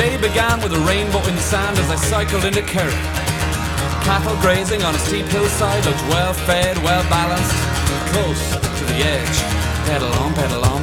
day began with a rainbow in the sand as I cycled into Kerry. Cattle grazing on a steep hillside looked well fed, well balanced, close to the edge. Pedal on,